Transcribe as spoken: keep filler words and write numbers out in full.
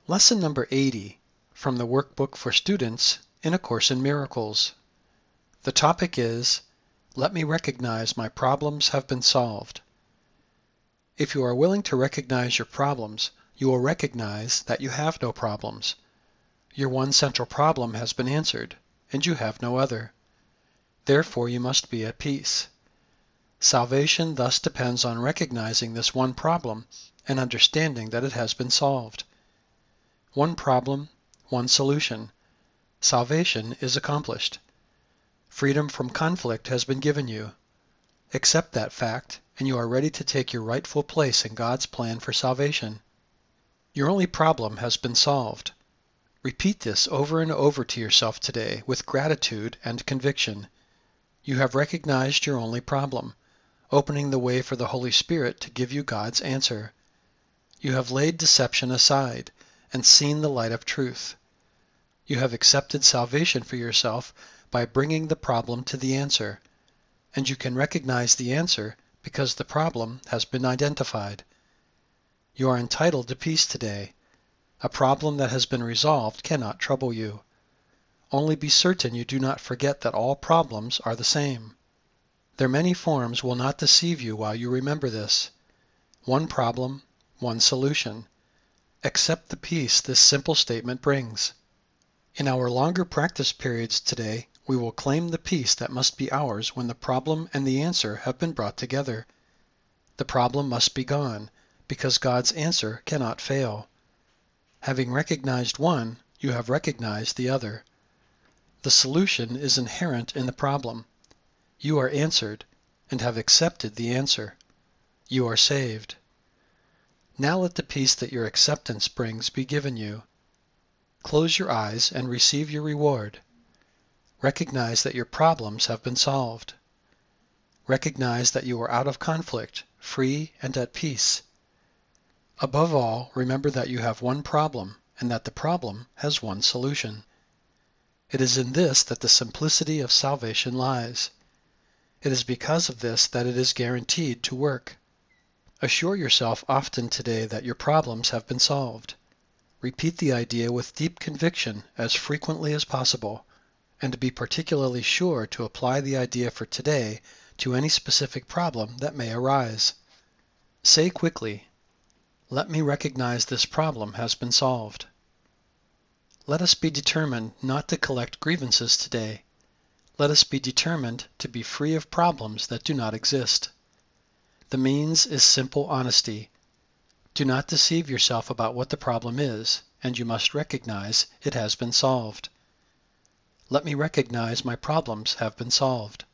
Lesson number eighty from the Workbook for Students in A Course in Miracles. The topic is, Let me recognize my problems have been solved. If you are willing to recognize your problems, you will recognize that you have no problems. Your one central problem has been answered, and you have no other. Therefore, you must be at peace. Salvation thus depends on recognizing this one problem and understanding that it has been solved. One problem, one solution. Salvation is accomplished. Freedom from conflict has been given you. Accept that fact, and you are ready to take your rightful place in God's plan for salvation. Your only problem has been solved. Repeat this over and over to yourself today with gratitude and conviction. You have recognized your only problem, opening the way for the Holy Spirit to give you God's answer. You have laid deception aside and seen the light of truth. You have accepted salvation for yourself by bringing the problem to the answer, and you can recognize the answer because the problem has been identified. You are entitled to peace today. A problem that has been resolved cannot trouble you. Only be certain you do not forget that all problems are the same. Their many forms will not deceive you while you remember this. One problem, one solution. Accept the peace this simple statement brings. In our longer practice periods today, we will claim the peace that must be ours when the problem and the answer have been brought together. The problem must be gone, because God's answer cannot fail. Having recognized one, you have recognized the other. The solution is inherent in the problem. You are answered, and have accepted the answer. You are saved. Now let the peace that your acceptance brings be given you. Close your eyes and receive your reward. Recognize that your problems have been solved. Recognize that you are out of conflict, free and at peace. Above all, remember that you have one problem and that the problem has one solution. It is in this that the simplicity of salvation lies. It is because of this that it is guaranteed to work. Assure yourself often today that your problems have been solved. Repeat the idea with deep conviction as frequently as possible, and be particularly sure to apply the idea for today to any specific problem that may arise. Say quickly, "Let me recognize this problem has been solved." Let us be determined not to collect grievances today. Let us be determined to be free of problems that do not exist. The means is simple honesty. Do not deceive yourself about what the problem is, and you must recognize it has been solved. Let me recognize my problems have been solved.